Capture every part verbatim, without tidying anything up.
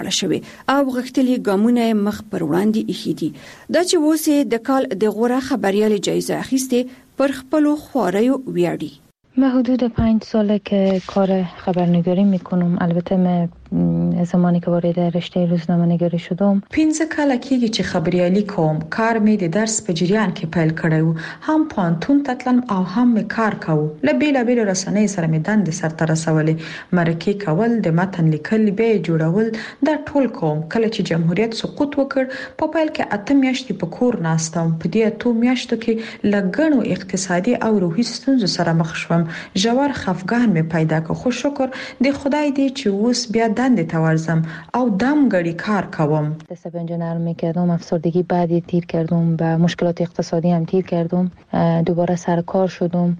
اړه شوی او غښتلي ګامونه مخ پر وړاندې ایښي دي. دا چې اوس د کال د غوره خبریال جایزه اخیسته پر خپل خواریو ویاړي. من حدود پنج ساله که کار خبرنگاری میکنم. البته من زمانی که وارد رشته روزنامه نگاری شدم پنځه کاله کېږي چې خبریالي کوم. کار مې د درس په جریان کې پیل کړی، هم پوهنتون ته تلم او هم مې کار کوم. له بیلابیلو رسنیو سره مې دندې سرته رسولې، مرکې کول، د متن لیکل، بیا جوړول، دا ټول کوم. کله چې جمهوریت سقوط وکړ په پیل کې اته میاشتې په کور ناستم. په دې اته میاشتو کې له ګڼو اقتصادي او روحي ستونزو سره مخ شوم. ژور خفګان مې پیدا کړ، خو شکر د خدای دی چې اوس بیا دندې ته ورځم او دمګړی کار کوم. دست به انجینر میکردم، افسردگی بعدی تیر کردم و مشکلات اقتصادی هم تیر کردم. دوباره سر کار شدم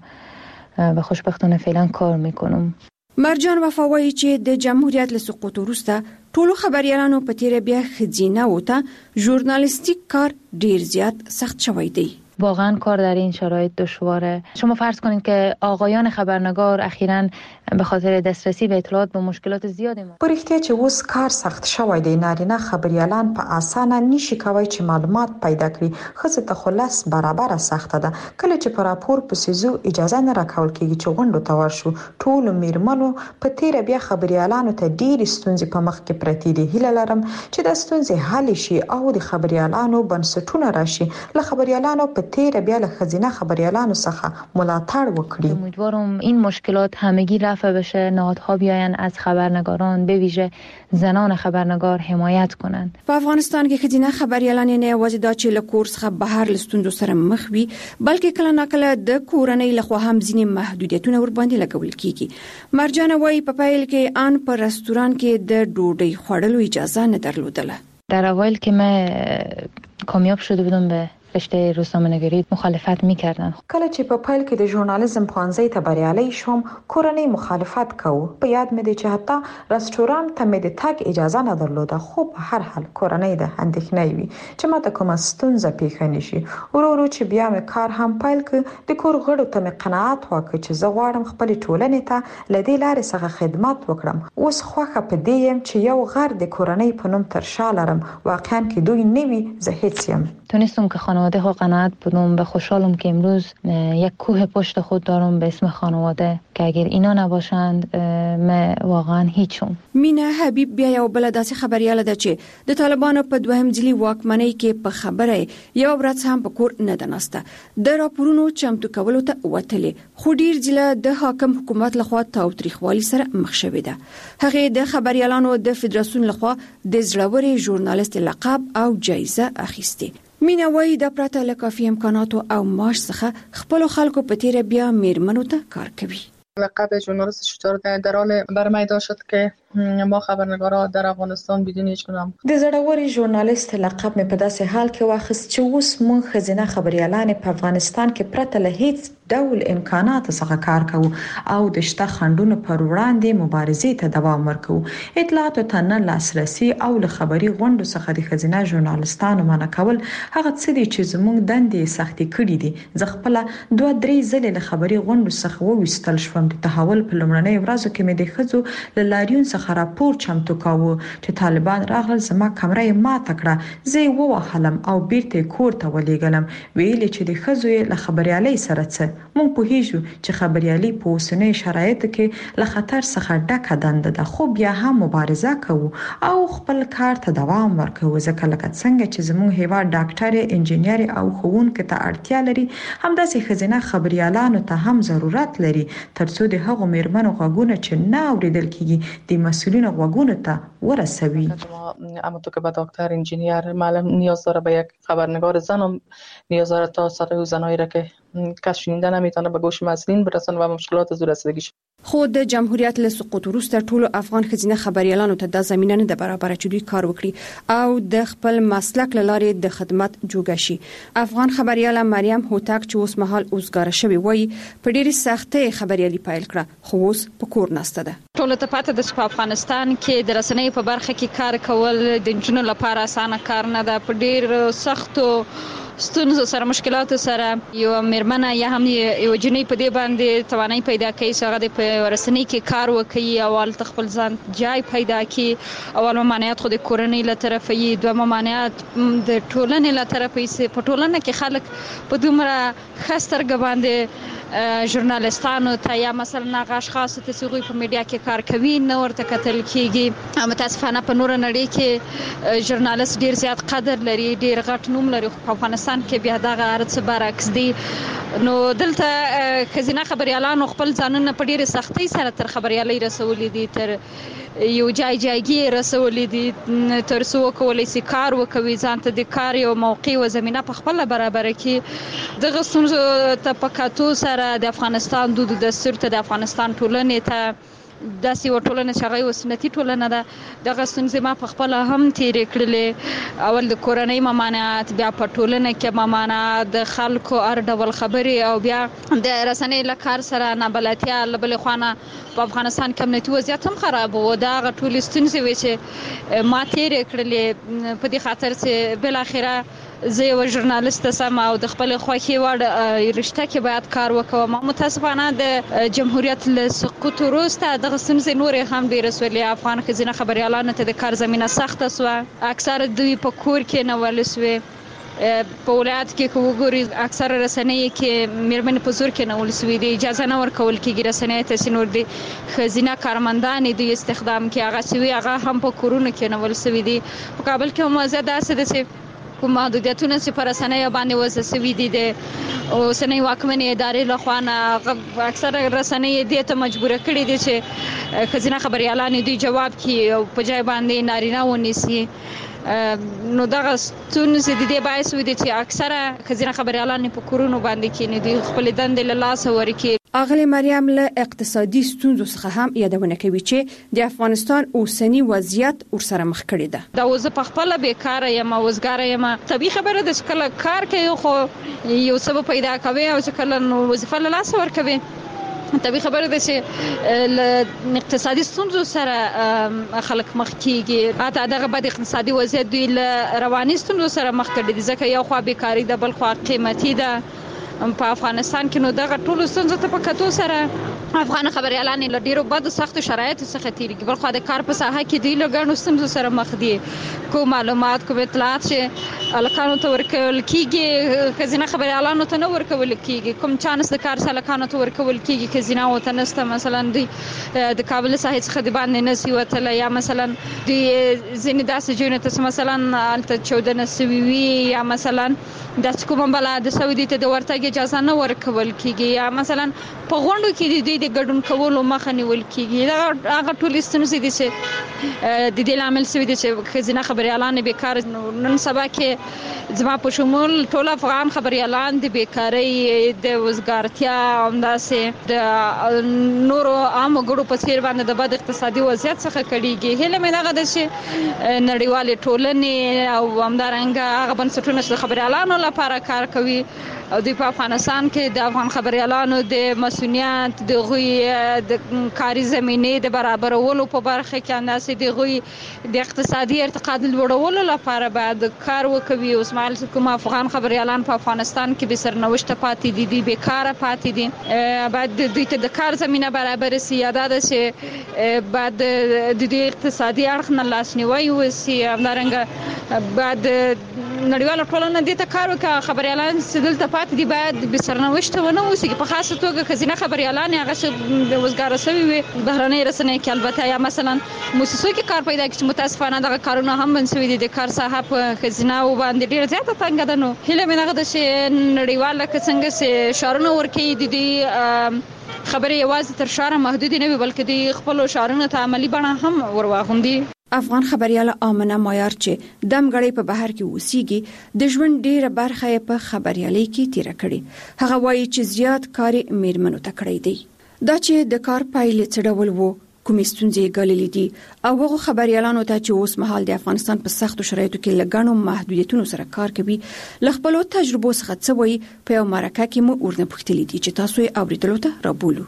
و خوشبختانه فعلا کار میکنم. مرجان وفاوایی چې د جمهوریت له سقوط وروسته ټولو خبريالانو په تیر بیا خزینه وته ژورنالیستیک کار ډیر زیات سخت شوی دی. واقعا کار در این شرایط دشواره. شما فرض کنید که آقایان خبرنگار اخیراً به خاطر دسترسی به اطلاعات با مشکلات زیادی مواجه. په رښتیا چې اوس کار سخت شوی دی. نارینه خبريالان په اسانه نشي کوي چې معلومات پیدا کړي. ښځه ته خلاص برابر سخته ده. کله چې پر راپور په سيزو اجازه نه راکول کیږي چې غونډو ته ورشو، ټول میرمنو په تیر بیا خبريالانو ته ډیر ستونزې په مخ کې پرتې دي. هیله لرم چې د ستونزې حل شي او د خبريالانو بنسټونه راشي. له خبريالانو په تیر بیا له خزینه خبريالانو څخه ملاتړ وکړي. امیدوارم این مشکلات همگی رفع بشه، نهادها بیاین از خبرنگاران به ویژه زنان خبرنگار حمایت کنند. په افغانستان کې خزینه خبريالان نه یوازې د چې له کورس څخه بهر لستوندو سره مخ وي، بلکې کله ناکله د کورنۍ لخوا هم ځینې محدودیتونه ور باندې لګول کیږي. مرجان وايي په پیل کې ان په رستوران کې د ډوډۍ خوړلو اجازه نه درلودله. در اوایل که من کامیاب شده بودم به رشته روزنامه‌نگاری مخالفت می‌کردن. کله چې په پیل کې د ژورنالیزم پوهنځي ته بریالي شوم، کورنۍ مخالفت کوي. په یاد مې دی چې حتی رستوران ته مې د تګ اجازه نه درلوده. خو په هر حال کورنۍ د اندېښنې وي چې ماته کومه ستونزه پیښ نشي. ورو ورو چې بیا مې کار هم پیل کړ، د کور غړو ته مې قناعت وکړ چې زه غواړم خپل ټولنې ته له دې لارې څخه خدمت وکړم. اوس خوښه په دې یم چې یو غر د کورنۍ په نوم تر شا لرم. واقعا که دوی نه وي زه هیڅ یم. تونستم که خانواده ها قناعت بدم و خوشحالم که امروز یک کوه پشت خود دارم به اسم خانواده که اگر اینا نباشند من واقعا هیچم. مینا حبیب بیا یو بل داسې خبرياله ده چې د طالبانو په دوهم ځلي واکمنۍ کې په خبره یو ورځ هم په کور نه دناسته. د راپورونو چمتو کولو ته وتلې، خو ډیر ځله د حاکم حکومت لخوا تاوتریخوالي سره مخ شوې ده. هغه د خبريالانو د فدراسیون لخوا د زړوري ژورنالیست لقب او جایزه اخیسته. مینا وايي د پرته له کافي امکاناتو او معاش څخه خپل خلکو په تیر بیا میرمنو ته کار کوي. لقب ژورنالیست شجاع در حال برمیدار شد که ما خبرنگارا در افغانستان بدون هیچ گونه د زړوري ژورنالیست لقب مې په داسې حال کې واخیست چې اوس مونږ خزینه خبريالان په افغانستان کې پرته له هیڅ ډول امکانات څخه کار کوو او د شته خنډونو پر وړاندې مبارزې ته دوام ورکوو. اطلاعاتو ته نه لاسرسي او له خبري غونډو څخه د خزینه ژورنالیستانو منع کول هغه څه دي چې زموږ دندې سختي کړې دي. زه خپل دوه درې ځلې له خبري غونډو څخه وویستل شوم. د تحول په لومړنۍ ورځو کې مې د خزو له لاریون څخه راپور چمتو کاوه چې طالبان راغلل، زما کمره یې ماته کړه، زه ووهلم او بیرته کور ته ولېږلم. ویل چې د خزو له خبريالۍ سره څه مونږ پوهیږو چې خبريالي په اوسنۍ شرایطو کې له خطر څخه ډکه دنده ده، خو بیا هم مبارزه کوو او خپل کار ته دوام ورکوو. ځکه لکه څنګه چې زموږ هیواد ډاکټر، انجینر او ښوونکي ته اړتیا لري، همداسې خزینه خبريالانو ته هم ضرورت لري ترڅو د هغو میرمنو غوږونه چې نه اوریدل کیږي د مسئولین غوږونو ته ورسوي. اما تو که به دکتر، انجینیر، معلم نیاز داره به یک خبرنگار زن، نیاز داره تا صدای زنایی را که کس شنیده نمیتونه به گوش مسئولین برسن و مشکلات زور رسیدگیش. خو د جمهوریت له سقوط وروسته ټولو افغان خزینه خبريالانو ته د زمينه نه د برابر چې دوی کار وکړي او د خپل مسلک لاره د خدمت جوګه شي. افغان خبرياله مریم هوتک چې اوس مهال اوسګار شوی وای په ډېری سختۍ خبريالي پیل کړه، خو اوس په کور نسته ده. ټول ته پاتې د افغانستان کې د رسنۍ په برخه کې کار کول د جنونو لپاره اسانه کار نه ده. په ډېر سختو ستونزو سره مشکلاتو سره یو میرمنه یا هم یو جنۍ په دې باندې توانایي پیدا کوي چې هغه د رسنۍ کې کار وکړي او ول خپل ځان جای پیدا کړي. اول ممانعت خو د کورنۍ له طرفه یي، دوه ممانعت د ټولنې له طرفه یي. په ټولنه کې خلک په دومره خستر باندې ژورنالستانو ته یا مثلا هغه اشخاص ته چې غوي په میډیا کې کار کوي نه ورته کتل کیږي. متاسفانه په نور نړۍ کې ژورنالست ډیر زیات قدر لري، ډیر غټ نوم لري، خو په افغانستان کې بیا دغه ارڅ برعکس دی. نو دلته خزینه خبريالانو خپل ځانونه په ډیره سختۍ سره تر خبريالۍ رسولې دي، تر یو جای جایګي رسولې دي، تر څو کولای شي کار وکوي، ځان ته د کار یو موقع او زمينه په خپل برابر کړي. دغه ستونزو ته په کاتو سره د افغانستان د دستور ته د افغانستان ټولنې ته داسې و ټولنه چې هغه وسنتي ټولنه ده. دغه ستونزې ما په خپل هم تیرې کړلې. اول د کورنۍ ممانعت، بیا په ټولنه کې ممانعت، د خلکو هر ډول خبرې، او بیا د رسنۍ له کار سره نابلدتیا له بلې خوانه په افغانستان کې امنیتي وضعیت هم خراب و. دا هغه ټولې ستونزې وې چې ما تیرې کړلې په دې خاطر چې بل اخره زه یو ژورنالیست سم او د خپل خوښي وړ رشته کې باید کار وکوم. متاسفانه د جمهوریت له سقوط وروسته دغه ستونزې نورې هم ډېرې سولې. افغان ښځینه خبریالانو ته د کار زمینه سخته سوه، اکثره دوی په کور کې نیول سوې. په ولایت کې که وګورئ اکثره رسنۍ کې میرمنې په زور کې نیول سوي دي، اجازه نه ورکول کېږي رسنۍ ته چې نور د ښځینه کارمندانې دوی استخدام کړي. هغه چې وي هغه هم په کورونو کې نیول سوي دي. په کابل کې هم وضعیت داسې ده چې کوم محدودیتونه چې پر رسنۍ باندې وضع شوي دي د اوسنۍ واکمنې ادارې له خوا نه اکثره رسنۍ دې ته مجبوره کړي دي چې ښځینه خبریالانې دوی جواب کړي او په ځای باندې نارینه ونیسي. نو دغه ستونزې د دې باعث وي چې اکثره ښځینه خبریالانې په کورونو باندې کېني، دوی خپلې دندې له لاسه ورکړي. اغلی مریم له اقتصادي ستونزو څخه هم یادونه کوي چې د افغانستان اوسنی وضعیت ورسره مخ کړی ده. دا اوس په خپل بیکاره یم، وزګاره یم. طبيعي خبره ده چې کله کار کوي خو یو څه پیدا کوي او چې کله نو وظیفه له لاسه ورکوي. طبيعي خبره ده چې ل اقتصادي ستونزو سره خلک مخ کیږي. اته دغه بد اقتصادي وضعیت دوی له رواني ستونزو سره مخ کړي دي، ځکه یو خوا بیکاری ده، بل خوا قیمتي ده په افغانستان کې. نو دغه ټول ستونزو ته په کتو سره افغان خبريالان له ډیرو بد سخت شرایطو څخه تیریږي، بل خو د کار په ساحه کې دی له ګڼو ستونزو سره مخ دي. کوم معلومات کوم اطلاعات چې الکانو ته ورکول کیږي ښځینه خبريالانو ته نه ورکول کیږي، کوم چانس د کار الکانو ته ورکول کیږي ښځینه او ته نسته. مثلا دی د کابل ساحه څخه د باندې نسی وتل، یا مثلا دی ځینې داسې جوړه ته مثلا الته چودنه نسوي وي، یا مثلا د کوم بل د سعودي ته د ورتګ اجازه نه ورکول کیږي، یا مثلا په غونډو کې د د ګډون کولو مخه نیول کیږي. دا هغه ټول ستونزې دي چې د دې لامل شوي دي چې ښځینه خبریالان بیکار. نن سبا کې زما په شمول ټول افغان خبریالان د بیکاری، د وزګارتیا، همداسې د نورو عامو ګړو په څیر باندې د بد اقتصادي وضعیت څخه کړيږي. هله مې دغه د چې نړیوالې ټولنې او همدارنګه هغه بنسټونه چې خبریالانو لپاره کار کوي او دوی په افغانستان کې د افغان خبریالانو د مسؤلیت، د غوي د کاري زمینه د برابرولو په برخه کې انداسې د غوي د اقتصادي ارتقا د لوړولو لپاره باید کار وکوي. اوس مال کوم افغان خبریالان په افغانستان کې به سرنوشت پاتې دي، دي بیکاره پاتې دي. باید دوی ته د کار زمینه برابر شي، یاد ده چې باید د دې اقتصادي اړخ نه لاسنیوي وشي. همدارنګه باید نړیواله ټولنه دې ته کار وکړي. خبریالان چې دلته پاتې دي باید به سرنوشت ونه اوسي، په خاصه توګه ښځینه خبریالان هغه چې د وزګاره شوي وي بهرنۍ رسنۍ کې، البته یا مثلا موسسو کې کار پیدا کړي. متاسفانه دغه کارونه هم بند شوي دي، د کار ساحه په ښځینه‌و باندې ډېره زیاته تنګه ده. نو هیله مې دغه ده چې نړیواله که څنګه چې شعارونه ورکوي د دې خبرې یوازې تر شعاره محدود نه وي، بلکې د خپلو شعارونو ته عملي بڼه هم ورواغوندي. افغان خبرياله آمنه مایار چې دمګړی په بهر کې اوسېږي، د ژوند ډیره برخه یې په خبريالۍ کې تیر کړي. هغه وایي چې زیات کار میرمنو ته کړی دی. دا چې د کار پایلې څه ډول وو، کومې ستونزې ګاللې دي، او هغه خبريالانو ته چې اوس مهال د افغانستان په سختو شرایطو کې لګڼو محدودیتونو سره کار کوي له خپلو تجربو څخه څه وایي، په یو مرکه کې مو ورنه پوښتلي دي چې تاسو یې اوریدلو ته رابولو.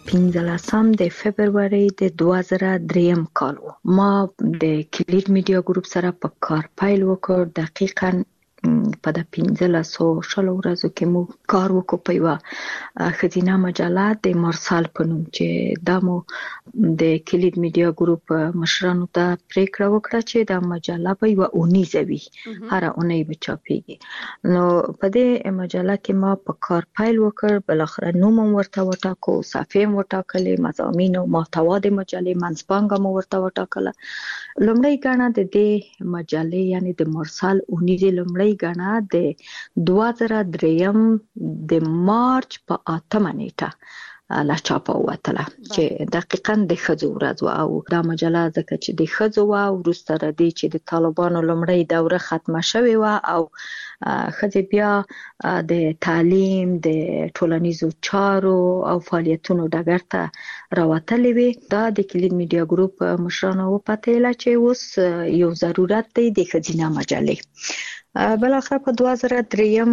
پنځلسم د فبروري د دوه زره دریم کال و. ما د کلید میډیا ګروپ سره په کار پیل وکړ. دقیقاً په د پنځلسو شلو ورځو کې مو کار وکړو په یوه ښځینه مجله د مارسال په نوم، چې دا مو د کلید میډیا ګروپ مشرانو ته پریکړه وکړه چې دا مجله به یوه اونیزه وي، هره اونۍ به چاپېږي. نو په دې مجله کې ما په کار پیل وکړ. بالاخره نوم هم ورته وټاکو، صفحې هم وټاکلې، مضامین او محتوا د مجلې منځپانګه مو ورته وټاکله. لومړۍ ګڼه د دې مجلې یعنی د مارسال اونیزې لومړۍ ګڼه د دوه زره دریم د مارچ په اتمه نیټه له چاپه ووتله، چې دقیقاً د ښځو ورځ وه. او دا مجله ځکه چې د ښځو وه، وروسته د دې چې د طالبانو لومړۍ دوره ختمه شوې وه او ښځې بیا د تعلیم، د ټولنیزو چارو او فعالیتونو ډګر ته راوتلې وې، دا د کلید میډیا ګروپ مشرانو وپتېله چې اوس یو ضرورت دی د ښځینه مجلې. بالاخره په دوه زره دریم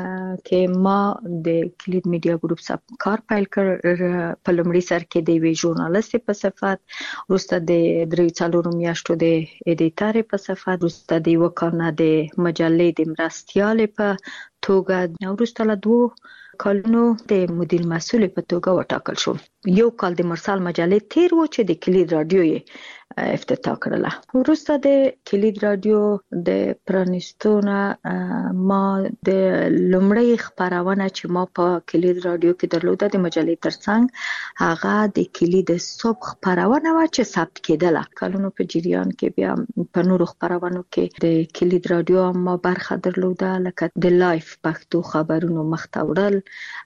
کې ما د کلید میډیا ګروپ سره کار پیل کړ، په لومړي سر کې د یوې ژورنالیستې په صفت، وروسته د دریو څلورو میاشتو د ایډیټرې په صفت، وروسته د یوه کال نه د مجلې د مرستیالې په توګه، وروسته له دوو کالونو د مدیر مسئول په توګه وټاکل شوم. یو کال د مرسال مجلې تیر و چې د کلید رادیو یې افتتاح کړله. وروسته د کلید رادیو د پرانیستونه ما د لومړۍ خپرونه چې ما په کلید رادیو کې درلوده د مجلې ترڅنګ هغه د کلید صبح خپرونه وه چې ثبت کېدله. کلونو په جریان کې بیا په نورو خپرونو کې د کلید رادیو ما برخه درلوده، لکه د لایف پښتو خبرونو مخته وړل،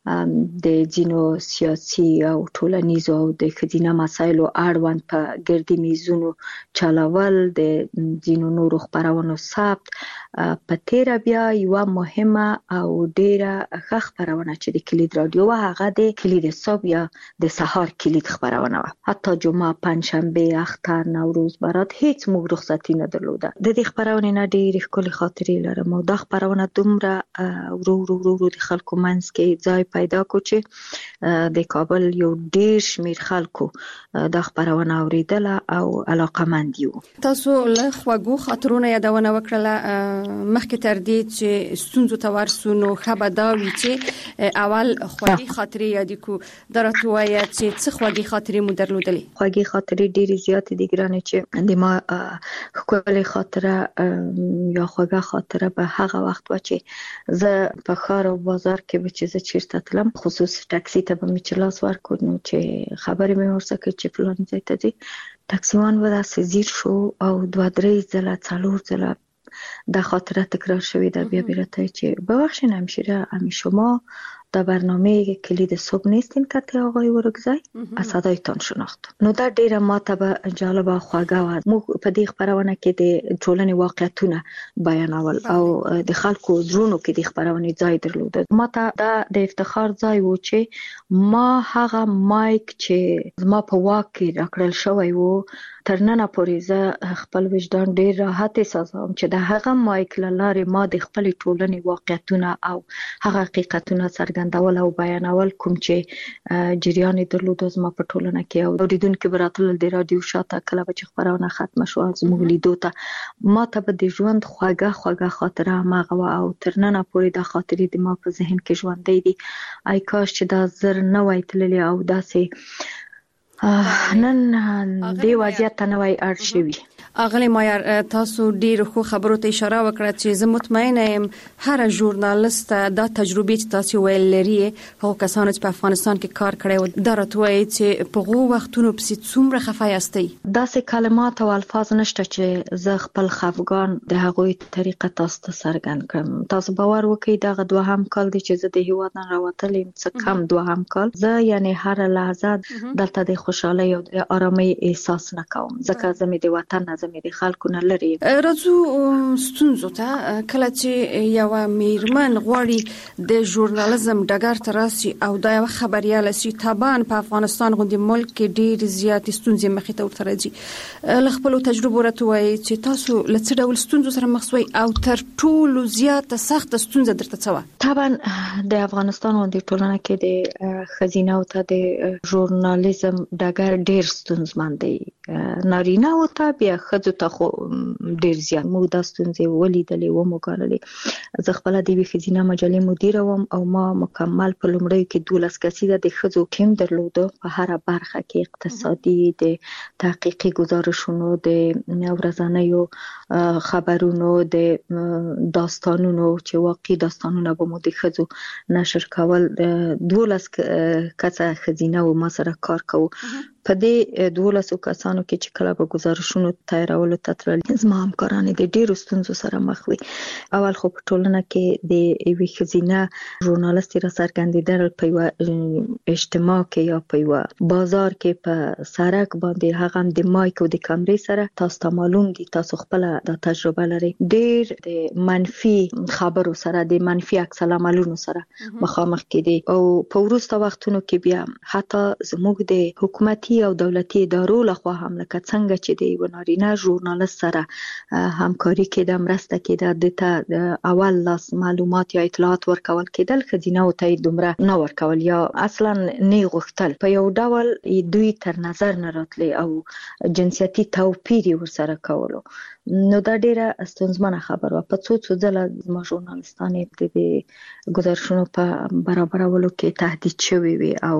د ځینو سیاسي او ټولنیزو او د ښځینه مسایلو اړوند په ګردي میزونو چلول، د ځینو نورو خپرونو ثبت. په تیره بیا یوه مهمه او ډیره ښه خپرونه چې د کلید رادیو وه هغه د کلید صبح یا د سهار کلید خپرونه وه. حتی جمعه، پنجشنبه، اختر، نوروز، برات هیڅ موږ رخصتي نه درلوده. د دې خپرونې نه ډېرې ښکلې خاطرې لرم او دا خپرونه دومره ورو ورو ورو ورو د خلکو منځ کې ځای پیدا کړو چې د کابل یو ډېر شمېر خلکو دا خپرونه اورېدله او علاقمند یو. تاسو له خوږو خاطرونو یادونه وکړله، مخکې تر دې چې ستونزو ته ورسو نو ښه به دا وي چې اول خوږې خاطرې یادې کړو. دا راته ووایه چې څه خوږې خاطرې مو درلودلې؟ خوږې خاطرې ډېرې زیاتې دي ګرانې، چې د ما ښکلې خاطره یا خوږه خاطره به هغه وخت وه چې زه په ښار او بازار کې به چې زه چېرته تلم، خصوص ټکسي ته به مې چې لاس ورکړ نو چې خبرې مې ورسره کړې چې فلاني ځای ته ځې، ټکسیوان به داسې ځیر شو او دوه درې ځله څلور ځله دا خاطره تکرار شوی ده. بیا بیرته چې ببخشین همشیره امی شما در برنامه کلید صبح نیستین که آقای ورکزای از صدایتان شناخت. نو دا ډیره ماته به جالب او خوږه وه. موږ په دې خپرونه کې د ټولنې واقعیتونه بیانول او د خلکو زړونو کې د خپرونې ځای درلوده. ماته دا د افتخار ځای و چې ما هغه مایک چې ما په واک کې راکړل شوی و تر ننه پورې زه خپل وجدان ډیر راحت احساسوم چې د هغه مایک له لارې ما د خپلې ټولنې واقعیتونه او هغه حقیقتونه څرګندول او بیانول کوم چې جریان یې درلود زما په ټولنه کې. او اوریدونکي به راتلل د رادیو شاته کله به چې خپرونه ختمه شوه زموږ لیدو ته، ما ته به د ژوند خوږه خوږه خاطره هماغه وه او تر ننه پورې دا خاطرې د ما په ذهن کې ژوندۍ دي. ای کاش چې دا زر نه وای تللی او داسې نن دې وضعیت ته نه وای اړ شوي. اغلی مایر تاسو ډیر خو خبرو ته اشاره وکړه چې زه مطمئنه یم هر ژورنالیست دا تجربه چې تاسو ویل لري هغه کسان چې په افغانستان کې کار کړی و دا راتوي چې په غو وختونو پسې څومره خفه یاستئ. داسې کلمات او الفاظ نشته چې زه خپل خفګان د هغوی طریقه تاسو ته څرګند کړم. تاسو باور وکړئ دغه دوهم کال دی چې زه د هیواد نه راوتلی یم، څه کم دوهم کال. زه یعنی هر لحظه دلته د خوشحالۍ او د آرامۍ احساس نه کوم ځکه زه مې د وطن نه زمې د خلکو نه لري. راځو ستونزو ته. کله چې یو میرمن غواړي د ژورنالیزم ډګر ته راسي او دا یو خبريال سي، طبعا په افغانستان غوندي ملک کې ډېر زیات ستونزې مخې ته ورته راځي. له خپل تجربو راته وایي چې تاسو له څه ډول ستونزو سره مخ شوي او تر ټولو زیاته سخت ستونزه درته څه وه؟ طبعا د افغانستان غوندي ټولنه کې د ښځینه او ته د ژورنالیزم ډګر ډېر ستونزمن دی. نارینه او ته بیا ښځو ته خو ډېر زیات موږ دا ستونزې ولیدلې ومو ګاللې. زه خپله د یوې ښځینه مجلې مدیره وم او ما مکمل په لومړیو کې دولس کسیزه د ښځو ټیم درلوده په هره برخه کې، اقتصادي، د تحقیقي ګزارشونو، د ورځنیو خبرونو، د داستانونو چې واقعي داستانونه به مو د ښځو نشر کول. دولس کسه ښځینه و ما سره کار کوو. په دې دولسو کسانو کې چې کله به ګزارشونو تیارولو ته تلل، زما همکارانې د ډېرو ستونزو سره مخ وي. اول خو په ټولنه کې د یوې ښځینه ژورنالستې را څرګندېدل په یوه اجتماع کې یا په یوه بازار کې په سړک باندې، هغه هم د مایک او د کمرې سره، تاسو ته معلوم دي، تاسو خپله دا تجربه لرئ، ډېر د منفي خبرو سره، د منفي عکس العملونو سره مخامخ کېدې. او په وروسته وختونو کې بیا حتی زموږ د حکومتي او دولتي ادارو لخوا هم لکه څنګه چې د یو نارینه ژورنالست سره همکاري کېده، مرسته کېده، د ته اول لاس معلومات یا اطلاعات ورکول کېدل، ښځینه او ته دومره نه ورکول یا اصلا نه غوښتل. په یو ډول دوی تر نظر نه راتلي او جنسیتي توپیر ورسره کولو. نو دا ډیره ستونزمنه خبره وه. په څو څو ځله زما ژورنالستانې د ګزارشونو په برابرولو کې تهدید شوي وي او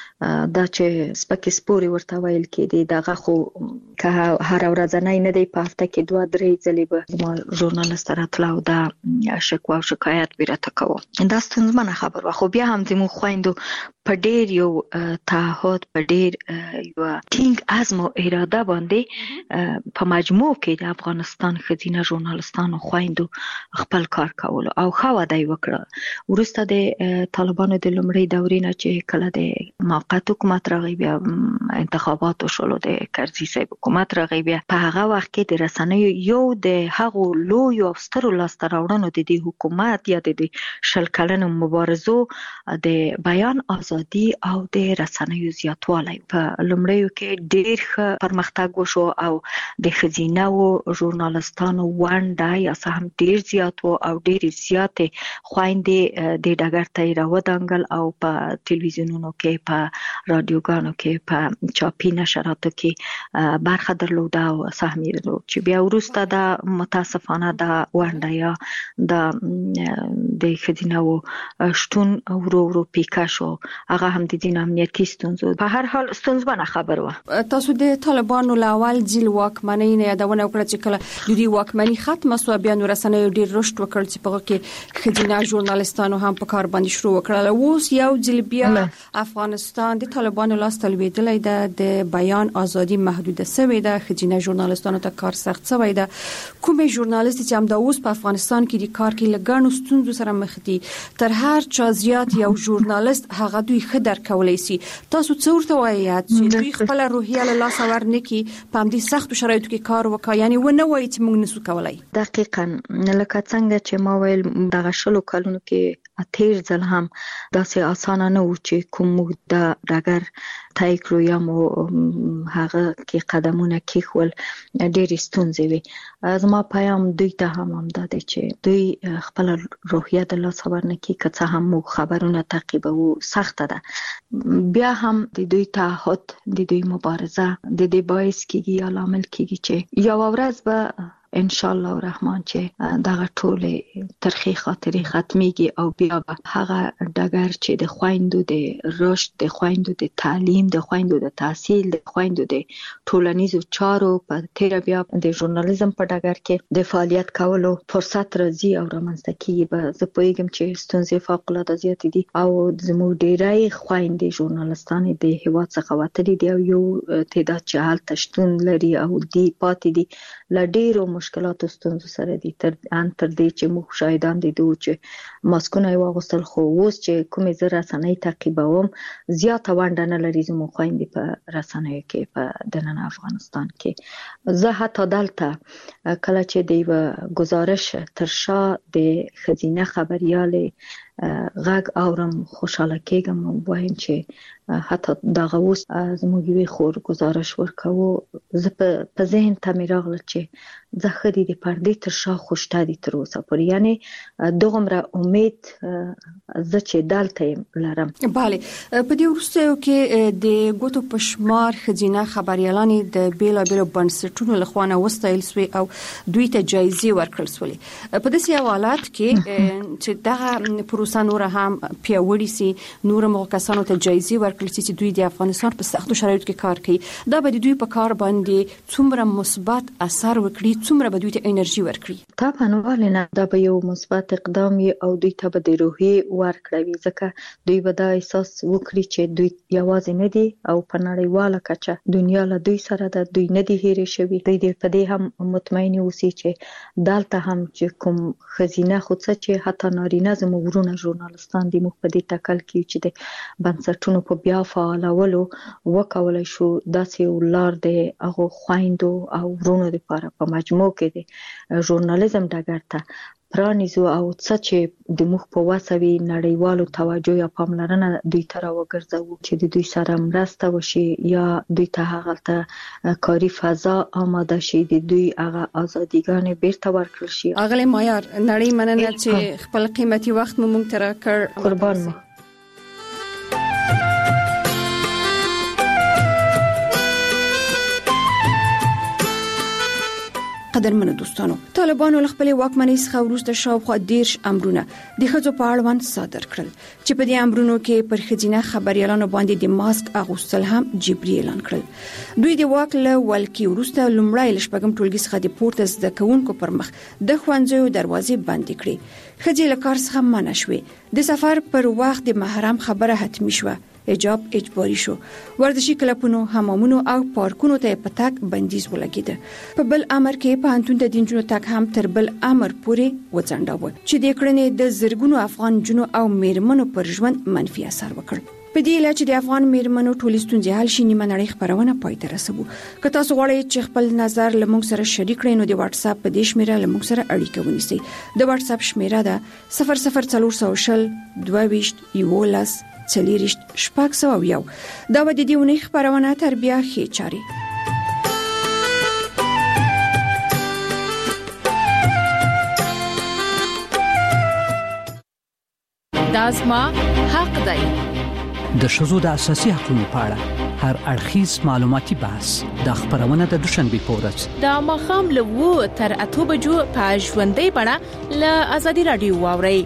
دا چې سپکې سپورې ورته ویل کېدې، دغه خو که هر ورځنی نه دی، په هفته کې دوه درې ځلې به زما ژورنالست راتله او دا شکوه او شکایت به راته کوه. دا ستونزمنه خبره وه. خو بیا هم زموږ خویندو په ډېر یو تعهد، په ډېر یو ټینګ عزم او اراده باندې په مجموع کې د افغانستان ښځینه ژورنالستانو خویندو خپل کار کولو او ښه وده یې وکړه. وروسته د طالبانو د لومړۍ دورې نه چې کله د موقت حکومت راغی، بیا انتخابات وشولو، د کرزي صاحب حکومت راغی، بیا په هغه وخت کې د رسنیو یو د هغو لویو او سترو لاسته راوړنو د دې حکومت یا د شل کلنو مبارزو د بیان آزادي او د رسنیو زیاتوالی. په لومړیو کې ډېر ښه پرمختګ وشو او د ښځینه ژورنالستانو ونډه یا څه هم ډېر زیات و او ډېرې زیاتې خویندې د ډګر ته یې راودانګل او په تلویزیونونو کې، په رادیوګانو کې، په چاپي نشراتو کې برخه درلوده او سهم یې درلود، چې بیا وروسته دا متاسفانه دا ونډه یا د د ښځینه‌وو شتون ورو ورو پیکه شو. هغه هم د ځینو امنیتي ستونزو، په هر حال ستونزمنه خبره وه. تاسو د طالبانو له اول ځل واکمنۍ نه یادونه وکړه چې کله د دې واکمنۍ ختمه سوه، بیا نو رسنیو ډېر رشد وکړ چې په هغه کې ښځینه ژورنالستانو هم په کار باندې شروع وکړل. اوس یو ځل بیا افغانستان د طالبانو لاس ته لوېدلی ده، د بیان ازادي محدوده شوې ده، ښځینه ژورنالستانو ته کار سخت شوی ده. کومې ژورنالیست چې همدا اوس په افغانستان کې د کار کې له ګڼو ستونزو سره مخ دي، تر هر چا زیات یو ژورنالیست هغه دوی ښه درک کولی شي، تاسو څه ورته وایئ چې دوی خپله روحیه له لاسه ورنکړي، په همدې سختو شرایطو کې کار وکړي، یعنې ونه وایي چې موږ نشو کولی؟ دقیقاً لکه څنګه چې ما ویل، دغه شلو کلونو کې تیر ځل هم داسې اسانه نه و چې کوم موږ د ډګر طی کړو یا مو هغه کې قدمونه کېښول، ډېرې ستونزې وي. زما پیام دوی ته هم همدا دی چې دوی خپله روحیه د لاسه ورنکړي، که څه هم موږ خبرونه تعقیبوو، سخته ده. بیا هم د دوی تعهد، د دوی مبارزه د دې باعث کېږي یا لامل کېږي چې یوه ورځ به ان شاء الله الرحمن چې دغه ټولې ترخې خاطرې ختميږي او بیا به هغه ډګر چې د خویندو د رشد، د خویندو د تعلیم، د خویندو د تحصیل، د خویندو د ټولنیزو چارو په تیر بیا د ژورنالیزم په ډګر کې د فعالیت کولو فرصت راځي او رامنځته کېږي. به زه پوهیږم چې ستونزې فوق العاده زیاتې دي او زموږ ډېری خویندې ژورنالستانې د هېواد څخه وتلي دي او یو تعداد چې هلته شتون لري او دی پاتې دي، له ډېرو مشکلاتو ستونزو سره دي، تر ان تر دې چې موږ شاهدان دي چې ماسکونه یې واغوستل، خو اوس چې کومې زه رسنۍ تعقیبوم زیاته ونډه نه لري زموږ خویندې په رسنیو کې په دننه افغانستان کې. زه حتی دلته کله چې د یوه ګزارش تر شا د ښځینه خبریالې غږ اورم خوشحاله کېږم او وایم چې حتی دغه اوس زموږ یوې خور گزارش ورکوو، زه په ذهن ته مې راغله چې زه ښه دي د پردې تر شا خو شته دي تر اوسه پورې، یعنې دغومره امید زه چې دلته یم لرم. بله، په دې وروستیو کې د ګوتو په شمار ښځینه خبریالانې د بیلابیلو بنسټونو له خوا نه وستایل سوې او دوی ته جایزې ورکړل سولې. په داسې حالات کې چې دغه پروسه نور هم پیاوړې سي، نور مغو کسانو ته جایزې ورکړل سي چې دوی د افغانستان په سختو شرایطو کې کار کوي، دا به دوی په کار باندې څومره مثبت اثر وکړي، څومره به دوی ته انرژي ورکړي؟ طبعا ولې نه، دا به یو مثبت اقدام وي او دوی ته به د روحیې ورکړي، ځکه دوی به دا احساس وکړي چې دوی یوازې نه دي او په نړیواله کچه دنیا له دوی سره ده، دوی نه دي هېرې شوي. دوی دې په دې هم مطمئن اوسي چې دلته هم چې کوم ښځینه خو څه چې حتی نارینه زموږ ورونه ژورنالستان دي، موږ په دې ټاکل کیږو چې د بنسټونو په بیا فعالولو وکولای شو داسې یو لار د هغو خویندو او ورونو لپاره په مجموع کې د ژورنالیزم ډګر ته پرانیزو او څه چې د موږ په وسه وي نړیوالو توجه یا پاملرنه دوی ته راوګرځوو چې د دوی سره مرسته وشي یا دوی ته هغلته کاري فضا آماده شي، د دوی هغه ازادیګانې بیرته ورکړل شي. اغلې مایار، نړۍ مننه چې خپل قیمتي وخت مو موږ ته راکړ. قربان مو. قدرمنو دوستانو، طالبانو له خپل واکمنۍ څخه وروسته شاوخوا دیرش امرونه د ښځو په اړوند صادر کړل چې په دې امرونو کې پر ښځینه خبریالانو باندې د ماسک اغوستل هم جبري اعلان کړل. دوی د واک له ولکې وروسته لومړی له شپږم ټولګي څخه د پورته زده کوونکو پر مخ د ښوونځیو دروازې بندې کړې، ښځې له کار څخه منع شوې، د سفر پر وخت د محرم خبره حتمی شوه، حجاب اجباري شو، ورزشي کلبونو، حمامونو او پارکونو ته په تک بندیز ولګیده. په بل امر کې په انتون د دینجونو تک هم تر بل امر پورې وځنډاوه چې د کړنې د زرګونو افغان جنو او میرمنو پر ژوند منفي اثر وکړ. په دې لاره چې د افغان میرمنو ټولې ستونزې حل شي، نیمه نړۍ خبرونه پای ته رسوو. که تاسو غواړئ چې خپل نظر له موږ سره شریک کړئ نو د واتس اپ په دې شمیره له موږ سره اړیکه ونیسئ. د واتس اپ شمیره ده صفر صفر څلور سوه شل دوه ویشت یولس څلېرویشت شپږ سوه یو. دا به د دې اونۍ خپرونه تر بیا ښې چارې. دا زما حق دی. د ښځو د اساسي حقوقو په اړه هر اړخیز معلوماتي بحث د خبرونه د دوشنبه په ورځ د ماښام له اووه تر اته بجو په ژوندۍ بڼه له ازادي رادیو واورئ.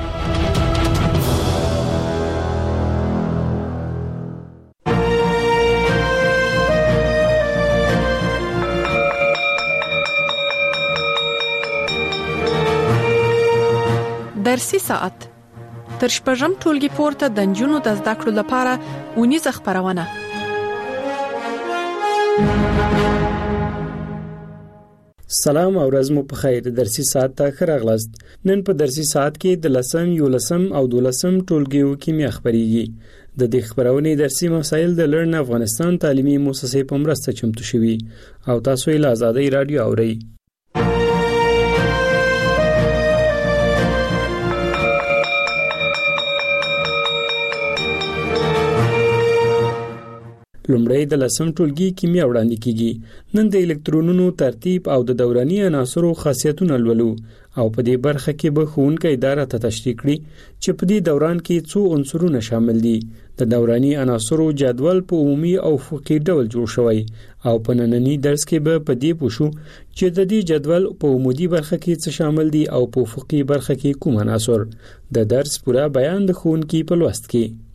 درسي ساعت تر شپږم ټولګي پورته د نجونو د زده کړو لپاره ونیزه خبرونه. سلام او ورځ مو په خیر. درسي ساعت ته ښه راغلاست. نن په درسي ساعت کې د لسم، یولسم او دولسم ټولګیو کیمیا خبريږي. د دې خبرونې درسي مسایل د لرن افغانستان تعلیمي مؤسسې په مرسته چمتو شوي او تاسو یې له آزادۍ رادیو اورئ. لومړی د لسم ټولګي کیمیا وړاندې کیږي. نن د الکترونونو ترتیب او د دوراني عناصرو خاصیتونه لولو او په دې برخه کې به ښوونکی اداره ته تشریح کړي چې په دې دوران کې څو عنصرونه شامل دي. د دوراني عناصرو جدول په عمومي او افقي ډول جوړ شوی او په نننی درس کې به په دې پوښو چې د دې جدول په عمودي برخه کې څه شامل دي او په افقي برخه کې کوم عناصر. د درس پورا بیان د ښوونکي په لوست کې.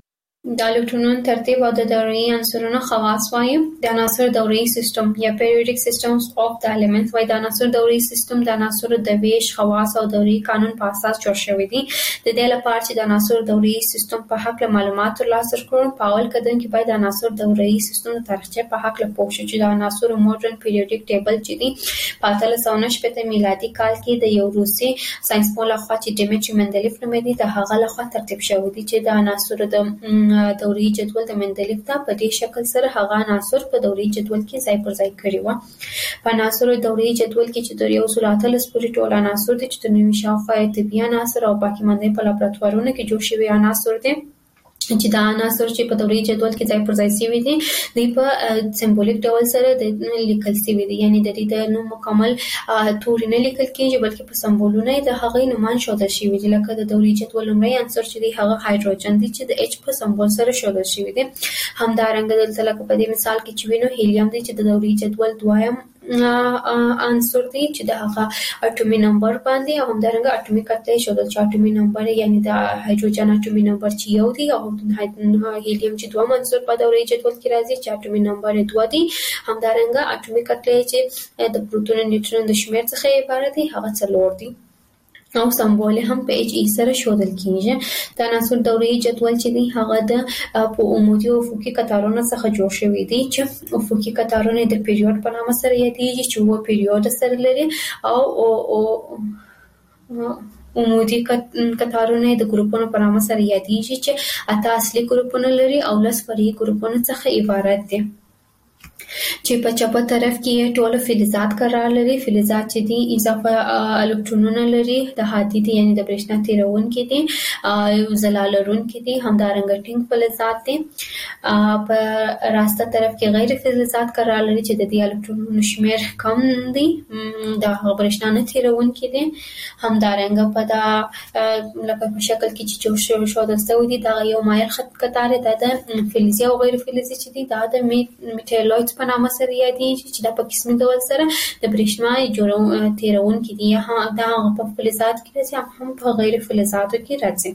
د الکترونونو ترتیب او د دوري عنصرونو خواص وایم. د عناصر دوري سیستم یا پیریوډیک سیستمز اف د الیمنټس وای. د عناصر دوري سیستم د عناصر د ویش خواص او دوري قانون په اساس جوړ شوی دی. د دې لپاره چې د عناصر دوري سیستم په حق له معلومات ترلاسه کړو، په اول قدم کې باید د عناصر دوري سیستم د تاریخچه په حق له پوه شو چې د عناصر ماډرن پیریوډیک ټیبل چې دی په اتلس سوه نهه شپېته میلادي کال کې د یو روسي ساينسپوه لخوا چې ډیمیټري مندلیف نومېده د هغه لخوا ترتیب شوی دی چې د عناصر د دوري جدول د مندلیف ته په دې شکل سره هغه عناصر په دوري جدول کې ځای پر ځای کړی و. په عناصر دوري جدول کې چې د یو سل اتلس پورې ټول عناصر دي چې د نوي شاوخوا طبي عناصر او باقي مانده په لابراتوارونو کې جوړ شوي عناصر دي چې دا عناصر چې په دوري جدول کې ځای پر ځای شوي دي د په سمبولیک ډول سره د لیکل شوي دي، یعنی د دې د نوم مکمل توري نه لیکل کېږي بلکې په سمبولونه د هغه نومان ښودل شوي دي. لکه د دوري جدول لومړی عنصر چې دی هغه هایدروجن دی چې د اچ په سمبول سره ښودل شوی دی. همدارنګه دلته لکه په دې مثال کې چې وینو هیلیم دی چې د دوري جدول دویم عنصر دی چې د هغه اټومي نمبر باندې او همدارنګه اټومي کتله ښودل چې اټومي نمبر یعنی د هایدروجن اټومي نمبر چې یو دی او هیلیم چې دوه عنصر په دوري جدول کې راځي چې اټومي نمبر دوه دی. همدارنګه اټومي کتله چې د پروتون او نیوټرون د شمیر څخه عبارت دی هغه څلور دی او سمبول هم په اچ ای سره ښودل کیږي. د عناصر دوري جدول چې دی هغه د په عمودي او افقي قطارونو څخه جوړ شوی دی چې افقي قطارونه د پیریود په نامه سره یادېږي چې وو پیریود سره لري او او عمودي قطارونه د ګروپونو په نامه سره یادېږي چې اته اصلي ګروپونه لري او لس فرعي ګروپونه څخه عبارت دي. چې په چپه طرف کې ټول فلزات قرار لري. فلزات چې دي اضافه الکترونونه لري، د هادي دي یعنی د برېښنا تیرونکي دي، یو ځلا لرونکي دي، همدارنګه ټینګ فلزات دي. په راسته طرف کې غیر فلزات قرار لري چې د دې الکترونونو شمیر کم دي، د برېښنا نه تیرونکي دي. همدارنګه په دا لکه په شکل کې چې جوړ شوی شوی دي دا یو مایل خط قطار دی د فلزي او غیر فلزي چې دي دا د میټالویډز په نامه سره یادېږي چې دا په قسمي ډول سره د برېښنا جوړون تیرونکي دي. دا په فلزات کې راځي هم په غیر فلزاتو کې راځي.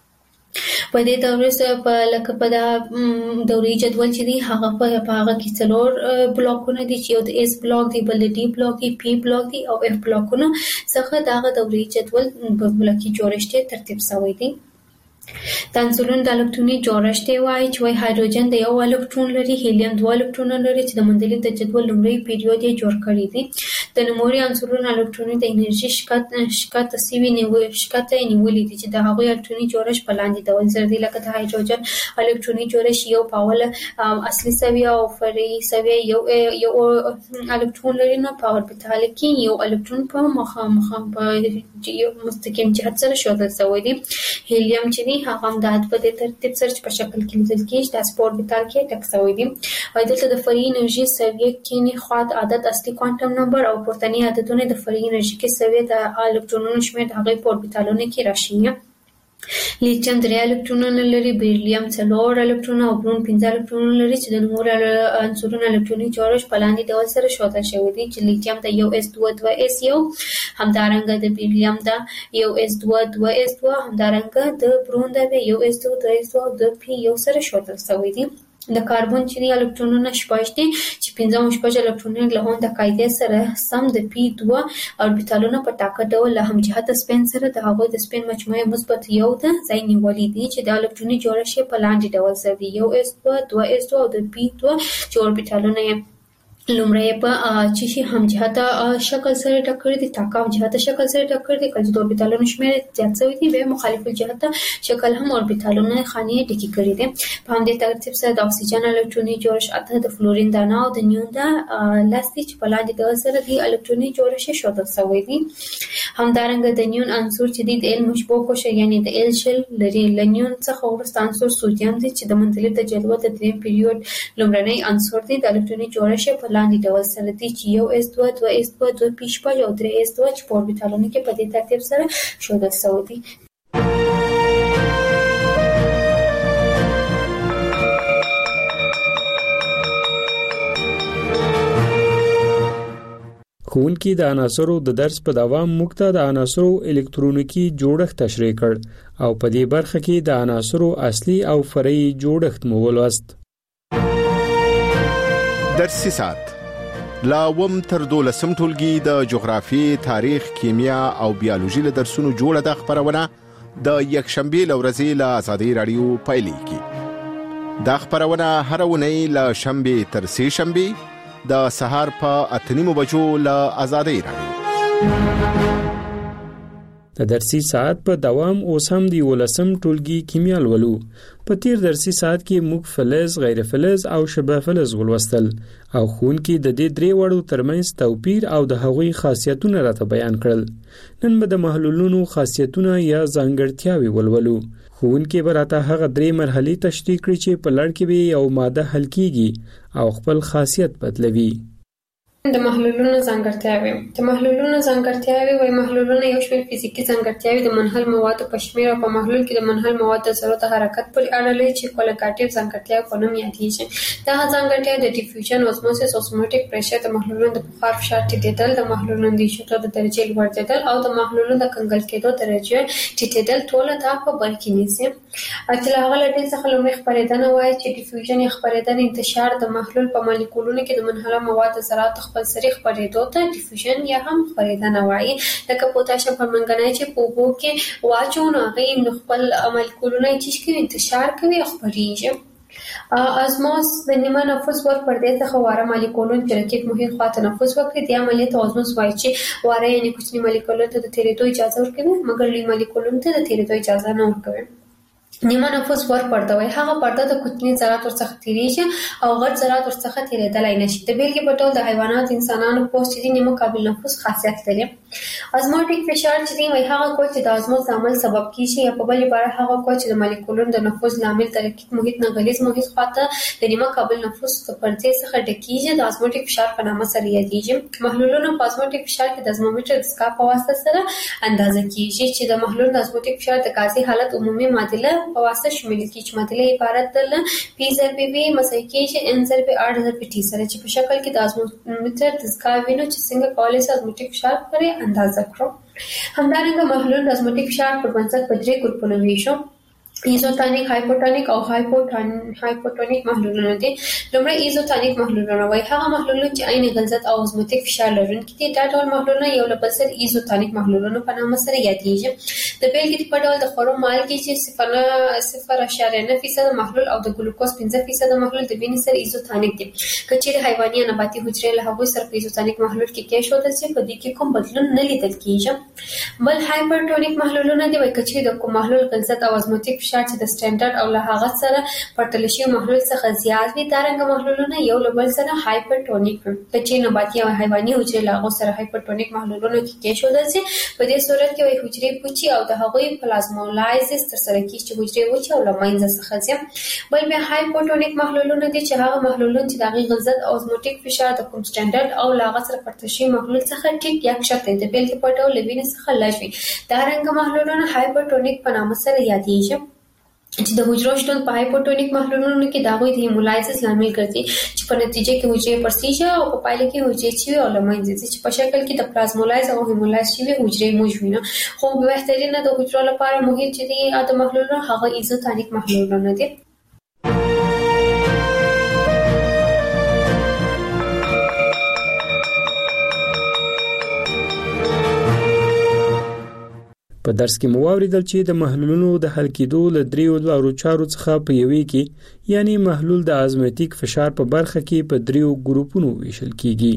په دې دورې سره په لکه په دا دوري جدول چې دی هغه په هغه کې څلور بلاکونه دي چې یو د اس بلاک دی، بل د ډي بلاک دی، پی بلاک دی او اف بلاکونه څخه دا دوري جدول په بلاکي جوړښت ترتیب شوی دی. د عنصرونو د الکتروني جوړښت وایي چې وای هایدروجن د یو الکترون لري، هیلیم دوه الکترونونه لري چې د مندلیف د جدول لومړی پیریود یې جوړ کړی دی. د نوموړي عنصرونو الکتروني د انرژي شکته سوي نیول شکته نیولې دي چې د هغوی الکتروني جوړښت په لاندې ډول سره دی. لکه د هایدروجن الکتروني جوړښت یو پاول اصلي سویه او فرعي سویه یو یو الکترون لري، نو په اوربیتال کې یو الکترون په مخامخ په یو مستقیم جهت سره ښودل شوی دی. هیلیم چې هغه هم د په دې ترتیب سره په شکل کې لیدل کېږي د سپور اوربیتال کې ټک شوی دی. او دلته د فرعي انرژي سویه کې نه خواط عدد اصلي کوانټم نمبر او پورتني عددونه د فرعي انرژي کې سویه د الکترونونو شمیر د هغې په اوربیتالونو کې راشي. لیتیم درې الکترونونه لري، بیریلیم څلور الکترونونه او برون پنځه الکترونونه لري چې د نوموړو عنصرونو الکتروني جوړښت په لاندې ډول سره ښودل شوی دی چې لیتیم د یو اس دوه دوه اس یو، همدارنګه د بیریلیم د یو اس دوه دوه اس دوه، همدارنګه د برون د یو اس دوه دوه اس دوه او د پی یو سره ښودل شوی دی. د کاربن چې الکترونونه شپږ دي چې پنځه او شپږ الکترونونه له هغه د قاعدې سره سم د پی دوه اوربیتالونه په ټاکه ډول له همجهته سپین سره د هغوی د سپین مجموعه مثبت یو د ځای نیولې دي چې د الکتروني جوړښت په لاندې ډول سره دی یو اس دوه دوه اس دوه او د پی دوه چې اوربیتالونه یې لومړی په چې شي همجهته شکل سره ټاکل دي، ټاکه همجهته شکل سره ټاکل دي. کله چې د اوربیتالونو شمیر زیات شوی دی بیا مخالف الجهته شکل هم اوربیتالونه خانې ډکې کړي دي. په همدې ترتیب سره د اکسیجن الکتروني جوړښت اته، د فلورین دانه او د نیون د لاس دي چې په لاندې ډول سره د الکتروني جوړښت ښودل شوی دی. همدارنګه د نیون عنصر چې دی د ال مشبوع کوشه یعنی د ال شل لري. له نیون څخه وروسته عنصر سودیم دی چې د مندلیف د جدول د دریم پیریود لومړنی عنصر دی. د الکتروني جوړښت په لاندې ډول سره دی چې یو اس دوه دوه اس دوه دوه پی شپږ او درې اس دوه چې په اوربیتالونو کې په دې ترتیب سره ښودل شوی دی. ښوونکي د عناصرو د درس په دوام موږ ته د عناصرو الکترونیکی جوړښت تشریح کړ او په دې برخه کې د عناصرو اصلي او فرعي جوړښت مو ولوست. درسي ساعت لا وم تر دولسم ټولګي د جغرافي، تاریخ، کیمیا او بیولوژي له درسونو جوړه د خبرونه د یکشنبه لورځي له آزادۍ رادیو پایلیږي. دا خبرونه هر ونی له شنبه تر سه شنبه د سهار په اتنیمو بجو له آزادۍ رادیو. د درسي ساعت په دوام اوس هم دی ولسم ټولګي کیمیا ولولو. په تیر درسي ساعت کې موږ فلز، غیر فلز او شبه فلز ولوستل او ښوونکي د دې درې وړو ترمنځ توپیر او د هغوی خاصیتونه راته بیان کړل. نن به د محلولونو خاصیتونه یا ځانګړتیاوې ولولو. ښوونکي به راته هغه درې مرحلې تشریح کړي چې په لړ کې به یو ماده حل کیږي او خپل خاصیت بدلوي. د محلولونو ځانګړتیاوې د محلولونو ځانګړتیاوې وایي محلولونه یو شمېر فزیکي ځانګړتیاوې د منحل موادو په شمېر او په محلول کې د منحل موادو د ذرو د حرکت پورې اړه لري چې کوالټیټیو ځانګړتیاوې په نوم یادېږي. دغه ځانګړتیاوې د ډیفیوژن، اوزموسیس، اوسموټیک پریشر، د محلولونو د بخار فشار ټیټېدل، د محلولونو د ایشېدو د درجې لوړېدل او د محلولونو د کنګل کېدو درجه ټیټېدل ټول دا په بر کې نیسي. چې له هغه له ډېر څخه لومړی خپرېدنه وایي چې ډیفیوژن یا خپرېدنه انتشار د محلول په مالیکولونو کې د منحله موادو ذرات خپل سری خپرېدو ته ډیفیوژن یا هم خپرېدنه وایي. لکه پوتاشیم پرمنګنایټ چې په اوبو کې واچو نو هغې نو خپل مالیکولونه یې چیش کوي، انتشار کوي او خپرېږي. ازموس د نیمه نفوس ور پردې څخه واره مالیکولون چې رقیب محیط خواته نفوس وکړي دې عملیې ته ازموس وایي چې واره یعنې کوچني مالیکولونو ته د تېرېدو اجازه ورکوي مګر لوی مالیکولونو ته د تېرېدو اجازه نه ورکوي. نیمه نفوس ور پرده وایي هغه پرده د کوچني ذرات ورڅخه تېرېږي او غټ ذرات ورڅخه تېرېدلی نشي. د بېلګې په ډول د حیواناتو، انسانانو پوست چې دي نیمه قابل نفوس خاصیت لري. ازموټیک فشار چې دی وایي هغه قوه چې د ازموس د عمل سبب کېږي یا په بل عبارت هغه قوه چې د مالیکولونو د نفوذ لامل د رقیق محیط نه غلیظ محیط خواته د نیمه قابل نفوس د پردې څخه ډکېږي د ازموټیک فشار په نامه سره یادېږي. محلولونه په ازموټیک فشار کې د ازمومیټر د سکا په واسطه سره اندازه کېږي چې د محلول د ازموټیک فشار د غازي حالت عمومي معادله په واسطه شامل کېږي چې معادله عبارت ده له پی ضربې وي مساوي کېږي ان ضربې آر ضربې ټي سره چې په شکل کې د ازمومیټر د سکا وینو چې څنګه کولی شي ازموټیک فشار پرې اندازه کړو. همدارنګه محلول د ازموټیک فشار پر بنسټ په درې ګروپونو ویشو. ایزوتونیک، هایپوټونیک او هایپوټونیک محلولونه دي. لومړی ایزوتونیک محلولونه وایي هغه محلولونه چې عین غلظت او ازموټیک فشار لرونکي دي. دا ډول محلولونه یو له بل سره ایزوتونیک محلولونه په نامه سره یادېږي. د بېلګې په ډول د خوړو مالګې چې صفر اعشاریه نه فیصده محلول او د ګلوکوز پنځه فیصده محلول د وینې سره ایزوتونیک دي. که چیرې حیواني یا نباتي حجرې له هغوی سره په ایزوتونیک محلول کې کېښودل شي په دې کې کوم بدلون نه لیدل کېږي. بل هایپرټونیک محلولونه دي وایي که چیرې د کوم محلول غلظت او ازموټیک فشار چې د سټانډرډ او له هغه سره پرتله شوي محلول څخه زیات وي دا رنګه محلولونه یو له بل سره هایپرټونیک وي. که چیرې نباتي او حیواني حجرې له هغو سره هایپرټونیک محلولونو کې کېښودل شي په دې صورت کې وایي حجرې پوچي او د هغوی پلازمولایزس ترسره کېږي چې حجرې وچې او له منځه څخه ځي. بل بیا هایپوټونیک محلولونه دي چې هغه محلولونه چې د هغې غلظت او ازموټیک فشار د کوم سټانډرډ او له هغه سره پرتله شوي محلول څخه ټیټ یا کښته د بېلګې په ډول له وینې څخه لږ وي. دا رنګه محلولونه هایپرټونیک په نامه سره یادېږي چې د حجرو شتون په هایپوټونیک محلولونو کې د هغوی د هیمولایسس لامل ګرځي چې په نتیجه کې حجرې پرسیږي او په پایله کې حجرې چوي او له منځه ځي چې په شکل کې د پلازمولایز او هیمولایز شوي حجرې موږ وینو. خو بهترینه د حجرو لپاره محیط چې دی د محلولونو هغه ایزوتونیک محلولونه دي. په درس کې مو واوریدل چې د محلولونو د حل کېدو له دریو لارو چارو څخه په یوې کې یعنی محلول د ازموټیک فشار په برخه کې په دریو ګروپونو ویشل کیږي.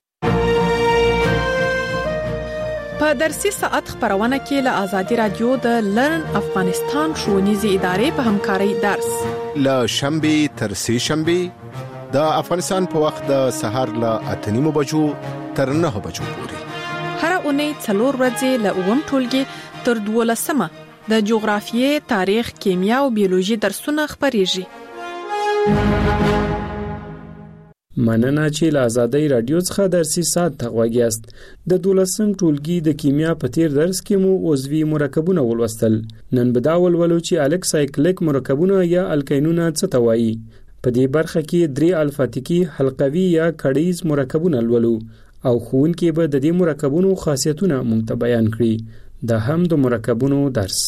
په درسي ساعت خبرونه کې له آزادي رادیو د لرن افغانستان ښوونیزې ادارې په همکارۍ درس له شنبه تر سه شنبه د افغانستان په وخت د سهار له اته نیمو بجو تر نه بجو پورې هر اونۍ څلور ورځې له اووم ټولګي تر دولسمه د جغرافیې، تاریخ، کیمیا او بیولوژي درسونه خبرېږي. مننه چې له آزادۍ رادیو څخه درسي ساعت ته غوږیاست. د دولسم ټولګي د کیمیا په تیر درس کې مو عضوي مرکبونه ولوستل. نن به دا ولولو چې الکسایکلیک مرکبونه یا الکینونه څه ته وایي. په دې برخه کې درې الفاتیکي حلقوي یا کړیز مرکبونه لولو او ښوونکي به د دې مرکبونو خاصیتونه موږ ته بیان کړي. دا هم د مرکبونو درس.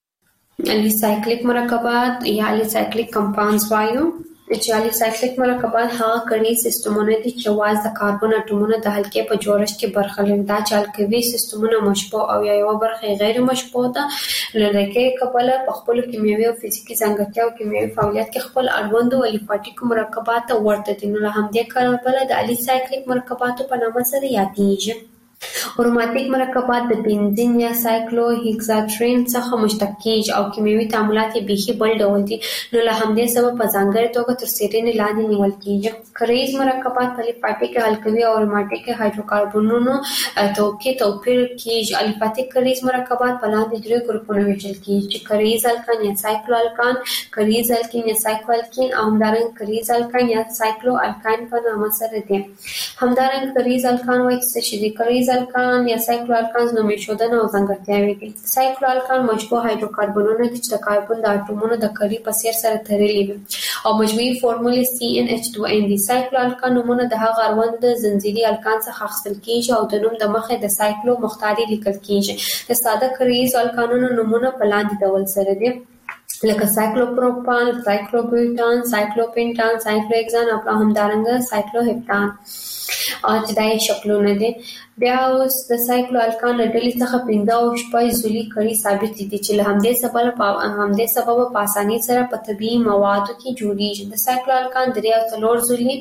الیسایکلیک مرکبات یا الیسایکلیک کمپاونډز وایو چې الیسایکلیک مرکبات هغه کړي سیستمونه دي چې واز د کاربن اټومونو د حلقې په جوړښت کې برخه لري. دا چې القوي سیستمونه مشبوع او یا یو برخه غیر مشبوع ده لکه کبله په خپل کیمیاوي او فزیکي ځانګړتیاو کیمیاوي فعالیت کې خپل اړوند او الیفاټیک مرکبات ورته دي. نو له همدې کبله د الیسایکلیک مرکباتو په نامه سره یادېږي. اروماتیک مرکبات د بنزین یا سایکلو هیکساترین څخه مشتق کیږي او کیمیاوي تعاملات یې بیخي بل ډول دي. نو له همدې سبب په ځانګړې توګه تر څېړنې لاندې نیول کیږي. کریز مرکبات په الیفاټیک القوي او اروماتیک هایدروکاربنونو توکي توپیر کیږي. الیفاټیک کریز مرکبات په لاندې درې ګروپونو ویشل کیږي چې کریز الکان یا سایکلو الکان، کریز الکین یا سایکلو الکین او همدارنګه کریز الکان یا سایکلو الکان په نامه سره دي. همدارنګه کریز الکان وایي چې شي کریز الکان یا سایکلو الکانز نومې شودنه او ځانګړتیاوې دي. سایکلو الکان مشبوع هایدروکاربنونه دي چې د کاربن د اټومونو د کړي په څیر سره تړلي وي او مجموعي فورمولې سی ان ایچ دوه ان دي. سایکلو الکان نومونه د هغه اړوند د زنجیري الکان څخه اخیستل کیږي او د نوم د مخې د سایکلو مختاري لیکل کیږي. د ساده کریز الکانونو نومونه په لاندې ډول سره دي لکه سایکلوپروپان، سایکلوبیوټان، سایکلوپینټان، سایکلوهکسان او همدارنګه سایکلوهپټان او چې دا یې شکلونه دي. بیا اوس د سایکلو الکان ډلې څخه پنځه او شپږ زولي کړي ثابت دي چې له همدې سبب په همدې سبب په اسانۍ سره په طبیعي موادو کې جوړیږي. د سایکلو الکان درې او څلور زولي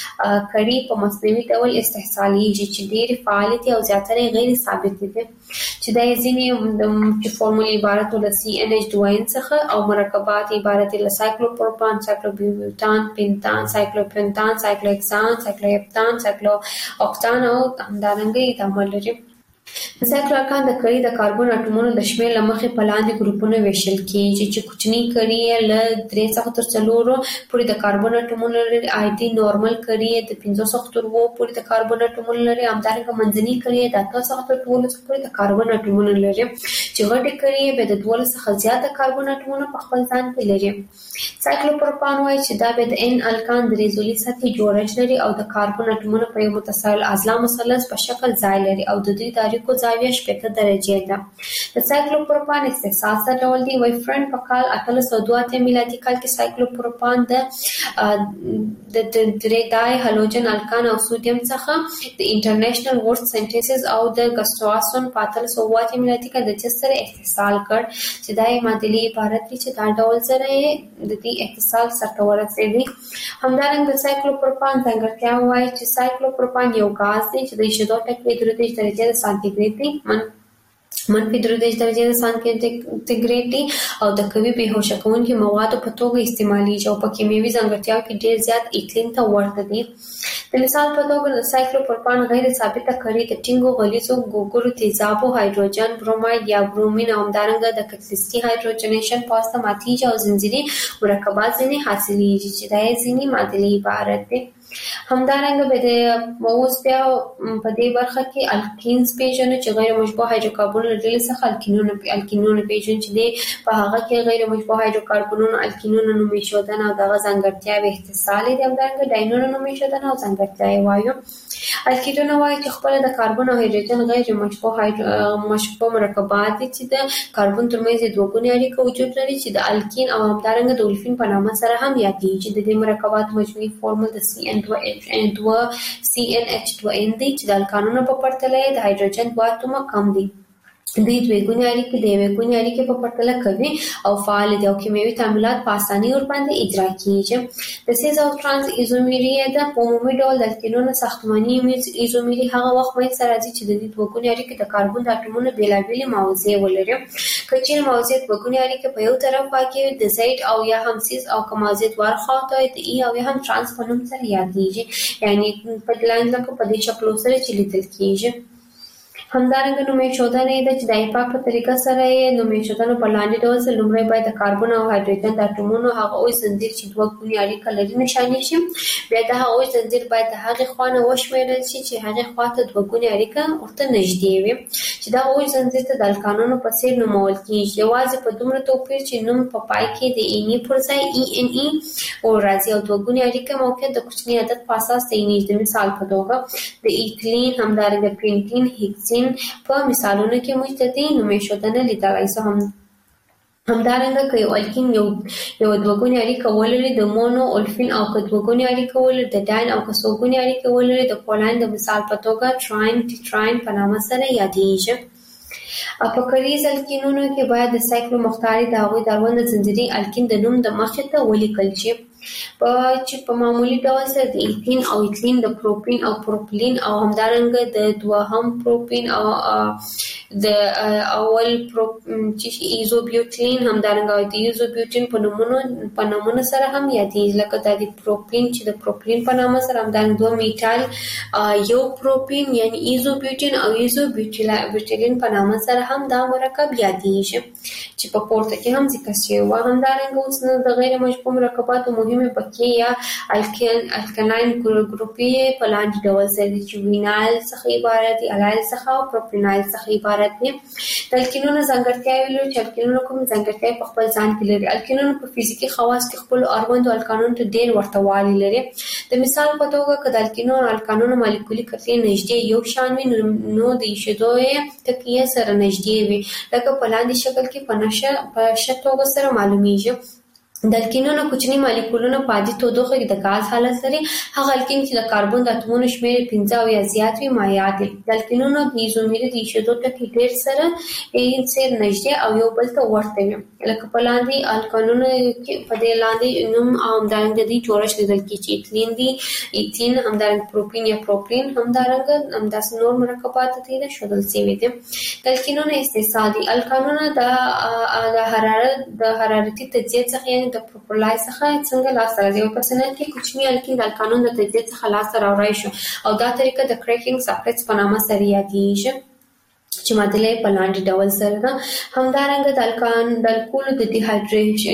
کړي په مصنوعي ډول استحصالیږي چې ډېر فعال دي او زیاتره غیر ثابت دي چې دا ځینې د فورمول عبارت له سی ان ایچ دوه ان څخه او مرکبات عبارت له سایکلوپروپان، سایکلوبیوټان، پینتان، سایکلوپنتان، سایکلوهکسان، سایکلوهپتان، سایکلو اوکتان او همدارنګه تعامل لري. د سایکلو الکان د کړي د کاربن اټومونو د شمېر له مخې په لاندې ګروپونو ویشل کیږي چې کوچني کړي یې له درې څخه تر څلورو پورې د کاربن اټومونو لري. عادي نورمال کړي یې د پنځو څخه تر اووه پورې د کاربن اټومونو لري. همدارنګه منځني کړي یې د اته څخه تر دولسو پورې د کاربن اټومونو لري چې غټې کړي یې به د دولس څخه زیات د کاربن اټومونو په خپل ځان کې لري. سایکلوپروپان وایي چې دا به د ان الکان درې زولي سطحي جوړښت لري او د کاربن اټومونو په یو متصل اضلاع مثلث په شکل ځای لري او د دوی تاریخو زاویه شپږ درجې ده. د سایکلوپروپان استحصال څه ډول دی؟ وایي فرند په کال اتلس سوه دوه اتیا میلادي کال کې سایکلوپروپان د د درې هالوجن الکان او سودیم څخه د انټرنیشنل ورث سنټیسز او د ګسټواسون په اتلس سوه اووه اتیا میلادي کال د چس سره اتصال کړ چې دا یې معادلې عبارت دي چې دا ډول سره یې د دې اتصال سره ورسېږي. همدارنګه د سایکلوپروپان ځانګړتیا وایي چې سایکلوپروپان یو غاز دی چې د شیدو ټکي درې دېرش درجې د سانتیګریډ دی من منفي درې دېرش درجې د سانتیګریډ دی او د قوي بېهوشه کوونکي موادو په توګه استعمالیږي او په کیمیاوي ځانګړتیاو کې ډېر زیات ایتلین ته ورته دي. د مثال په توګه د سایکلوپروپان غیر ثابته کړي د ټینګو غلیظو ګوګړو تیزابو هایدروجن بروماید یا برومین او همدارنګه د کتلیستي هایدروجنیشن په واسطه ماتیږي او زنجیري مرکبات ځینې حاصلیږي چې دا یې ځینې معادلې عبارت دي. همدارنګه به د اوس بیا په دې برخه کې الکینز پیژنو چې غیر مشبوع هایدروکاربنونو ډلې څخه الکینونو الکینونو پیژنو چې دی په هغه کې غیر مشبوع هایدروکاربنونو الکینونو نوم ایښودنه او دغه ځانګړتیاوې اتصال دي. همدارنګه ډاینونو نوم ایښودنه او ځانګړتیاوې وایو. الکینونه وایي چې خپل د کاربن او هایدروجن غیر مشبوع مشبوع مرکبات دي چې د کاربن ترمنځ دوه ګونې اړیکه وجود لري چې د الکین او همدارنګه د اولفین په نامه سره هم یادېږي. د دې مرکبات مجموعي فورمول د سی ان دوه سی ان ایچ دوه ان دی چې د الکانونو په پرتله د هایدروجن دوه اتومه کم دي. دوی دوه ګونې اړیکې د یوې ګونې اړیکې په پرتله کوي او فعال دي او کیمیاوي تعاملات په اسانۍ ورباندې اجرا کیږي. د سیز او ترانس ایزومري د په عمومي ډول د الکینونو ساختماني ایزومري هغه وخت منځته راځي چې د دې دوه ګونې اړیکې د کاربن د اټومونو بېلابېلې موضوع ولري. که چیرې موضوع دوه ګونې اړیکې په یو طرف واقع د زید او یا هم سیز او که موضوع دواړه خواته د ای او یا هم ترانس په نوم سره یادېږي، یعنی په لاندې لکه په دې شکلو سره چې لیدل کیږي. همدارنګه نومې شودنه د چې د ایپاک په طریقه سره یې نومې شودنه په لاندې ډول سره لومړی باید د کاربن او هایدروجن د اتومونو هغه اوس زنجیر چې دوه ګونې اړیکه لري نشانې شي. بیا د هغه اوس زنجیر باید د هغې خوا نه وشمیرل شي چې هغې خوا ته دوه ګونې اړیکه ورته نږدې وي چې دا اوس زنجیر ته د الکانونو په څیر نومول کېږي. یوازې په دومره توپیر چې نوم په پای کې د ایني پر ځای ای ان ای او راځي او دوه ګونې اړیکه موقعیت د کوچني عدد په اساس تعینېږي. د مثال په توګه د ایتلین همدارنګه پینټین هیکسین په مثالونو کې موږ د دې نومې شودنه لیدلای شو. هم همدارنګه که یو الکین یو یو دوه ګونې اړیکه ولري د مونو اولفین او که دوه ګونې اړیکه ولري د ډاین او که څو ګونې اړیکه ولري د پولین د مثال په توګه تراین ټیټراین په نامه سره یادېږي. په کریز الکینونو کې باید د سایکلو مختاري د هغوی د اړوند زنجیري الکین د نوم د مخې ته ولیکل شي په چې په معمولی ډول سره د ایتین او ایتلین د پروپین او پروپلین او همدارنګه د دوهم پروپین او د اول پروپ چې ایزوبیوټین همدارنګه د ایزوبیوټین په نومونو په نومونو سره هم یادېږي لکه د پروپین چې د پروپلین په نامه سره همدارنګه دوه میټال یو پروپین یعنی ایزوبیوټین او ایزوبیوټیلین په نامه سره هم دا مرکب یادېږي چې په پورته کې هم ذکر شوی و. همدارنګه اوس د غیر مشبوع مرکباتو مهمه بقیه یا الکین الکلاین ګروپي په لاندې ډول سره دي چې وینایل څخه عبارت دي، الایل څخه او پروپینایل څخه عبارت دي. د الکینونو ځانګړتیاوې لري چې الکینونو کوم ځانګړتیاوې په خپل ځان کې لري. الکینونو په فزیکي خواص کې خپل اړوندو الکانونو ته ډېر ورته والی لري. د مثال په توګه که د الکینونو او الکانونو مالیکولي کتلې نږدې یو شان وي نو د ایشېدو یې تکیه سره نږدې وي لکه په لاندې شکل کې په نشه په ښه توګه سره معلومیږي. د الکینونو کوچني مالیکولونه په عادي تودوخه کې د غاز حالت لري. هغه الکین چې د کاربن د اتومونو شمېر پنځه او یا زیات وي مایع دي. د الکینونو د ایزومري د ایشېدو ټکي ډېر سره یې سره نږدې او یو بل ته ورته وي لکه په لاندې الکانونو کې په دې لاندې نوم او همدارنګه د دې جوړښت لیدل کېږي چې ایتلین دي، ایتین همدارنګه پروپین یا پروپلین همدارنګه همداسې نور مرکبات دي د ښودل شوي دي. د الکینونو استحصال دي. الکانونه د حرارت د حرارتي تجزیې څخه یعنې د پروپلای څخه څنګه لاسته راځي. یو پرسنل کې کوچني الکین د الکانون د تجزیې څخه لاسته راوړی شو او دا طریقه د کریکینګ ساکټس په نامه سره یادېږي چې معادله په لاندې ډول سره ده. همدارنګه د الکان د الکولو د ډیهایډریشن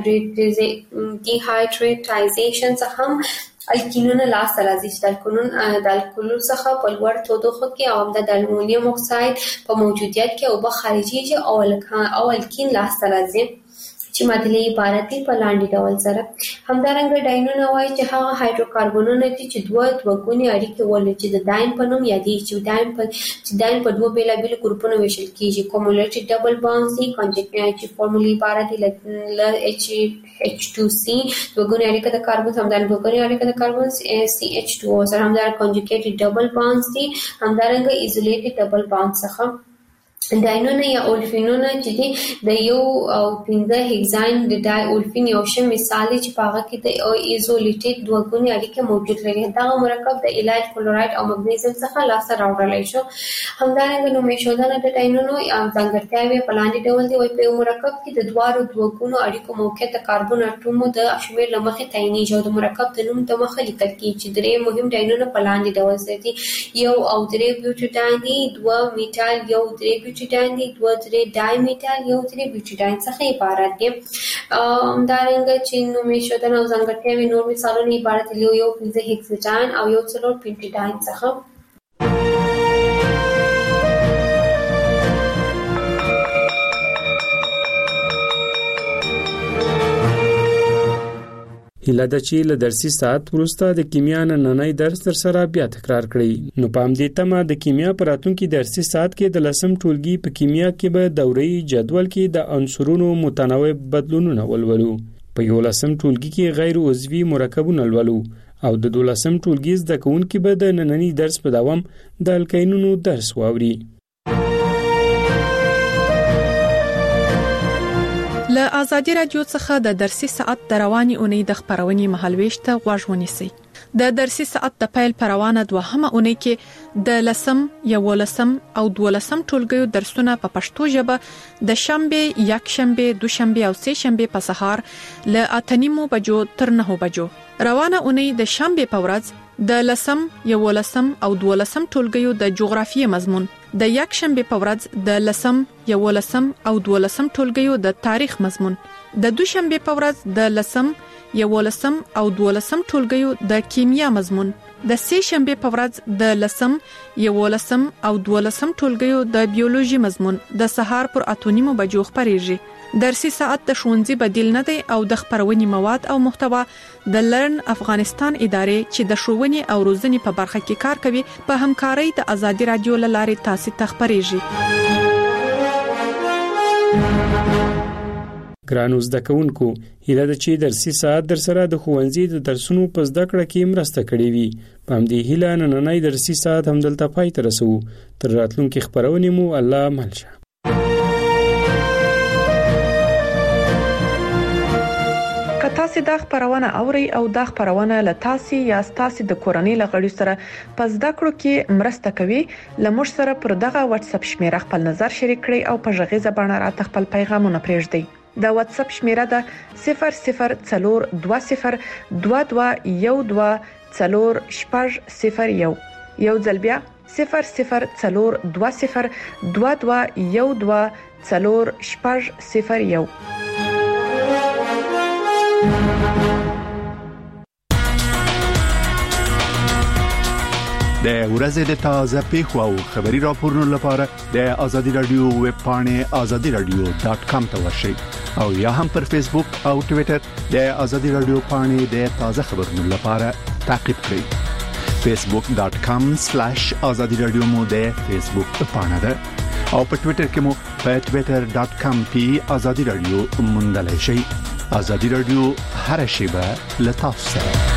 ډیهایډریټایزیشن څخه هم الکینونه لاسته راځي چې د الکولون د الکولو څخه په لوړ تودوخه کې او د المونیم اکساید په موجودیت کې اوبه خارجيږي او او الکین لاسته راځي چې معادله عبارت دي په لاندې ډول سره. همدارنګه ډاینونه وایي چې هغه هایدروکاربنونه دي چې دوه دوه ګونې اړیکې ولري چې د ډاین په نوم یادېږي چې ډاین په چې ډاین په دوه بېلابېلو ګروپونو ویشل کېږي. کومولټي ډبل بانډز دي چې فارمولي عبارت دي له اچ اچ ټو سی دوه ګونې اړیکه د کاربن همدارنګه دوه ګونې اړیکه د کاربن سی اچ ټو او سره همدارنګه کنجوګیټډ ډبل بانډز دي همدارنګه ایزولیټډ ډبل بانډ څخه. ډاینونه یا اولفینونه چې دي د یو او پنځه هیګزاین د ډای اولفین یو شه مثال چې په هغه کې د ایزولیټډ دوه ګونې اړیکه موجود لري. دا مرکب د الایل کلورایډ او مګنیزیم څخه لاسته راوړل شو. همدارنګه نومې شودنه د ډاینونو یا ځانګړتیاوې په لاندې ډول دي. په یو مرکب کې د دوارو دوه ګونو اړیکو موقعیت د کاربن اتومو د شمېر له مخې تعینېږي او د مرکب د نوم د مخه لیکل کېږي چې درې مهم ډاینونه په لاندې ډول دي. یو او درې بیوټیډاین دي، دوه میټال یو درې بیوټیډاین دي، دوه درې ډای میټال یو درې بیوټیډاین څخه عبارت دي. همدارنګه چې نومې شودنه او ځانګړتیاوې نور مثالونه عبارت دي یو پنځه هیکساډاین او یو څلور پینټیډاین څخه. هیله ده چې له درسي ساعت وروسته د کیمیا نننی درس در سره بیا تکرار کړئ. نو پام دې تمه د کیمیا په راتلونکي درسي ساعت کې د لسم ټولګي په کیمیا کې به دوري جدول کې د عنصرونو متنوع بدلونونه ولولو. په یو لسم ټولګي کې غیر عضوي مرکبونه ولولو او د دولسم ټولګي زده کوونکي به د نننی درس په دوام د الکینونو درس واوري. له آزادي رادیو څخه د درسي ساعت د رواني اونۍ د خبرونې مهالويش ته غوږ ونیسئ. د درسي ساعت د پیل پروانه دوهمه اونۍ کې د لسم، یولسم او دولسم ټولګیو درسونه په پښتو ژبه د شنبه، یکشنبه، دوشنبه او سه شنبه په سهار له اته نیمو بجو تر نهو بجو. روانه اونۍ د شنبه په ورځ د لسم یولسم او دولسم ټولګیو د جغرافیې مضمون، د یک شنبه په ورځ د لسم یولسم او دولسم ټولګیو د تاریخ مضمون، د دوشنبه په ورځ د لسم یولسم او دولسم ټولګیو د کیمیا مضمون، د سه شنبه په ورځ د لسم یولسم او دولسم ټولګیو د بیولوژي مضمون د سهار پر اتونیمو بجو خبريږي. درسي ساعت د ښوونځي بدیل نه دی او د خبرونې مواد او محتوا د لرن افغانستان ادارې چې د ښوونې او روزنې په برخه کې کار کوي په همکارۍ د ازادي رادیو لارې تاسو ته خبريږي. ګرانو زده کوونکو، هیله ده چې درسي ساعت در سره د ښوونځي د درسونو په زده کړه کې مرسته کړې وي. په همدې هیله نننۍ درسي ساعت هم دلته پای ته رسوو. تر راتلونکي خبرونې مو الله ملشه. که تاسو د خبرونه اوري او د خبرونه له تاسو یا تاسو د کورنۍ لغړی سره په زده کړو کې مرسته کوي، لمر سره پر دغه واتس اپ شمیره خپل نظر شریک کړئ او په ژغې زبانه راته خپل پیغامونه پرېږدئ. د واتس اپ شمیره ده صفر صفر څلور دوه صفر دوه دوه یو دوه څلور شپږ صفر یو. یو ځل بیا صفر صفر څلور دوه صفر دوه دوه یو دوه څلور شپږ صفر یو. د ورځې د تازه پیښو او خبري راپورونو لپاره د ازادي رادیو ویب پاڼه ازادي رادیو ډاټ کام ته ورشئ او یا هم پر فیسبوک او ټوئیټر د ازادي رادیو پاڼه د تازه خبرونو لپاره تعقیب کړئ. فیسبوک ډاټ کام سلیش ازادي رادیو مو د فیسبوک پاڼه ده او په ټوئیټر کې مو په ټوئیټر ډاټ کام پی ازادي رادیو موندلای شئ. ازادي رادیو هر شیبه له تاسو سره.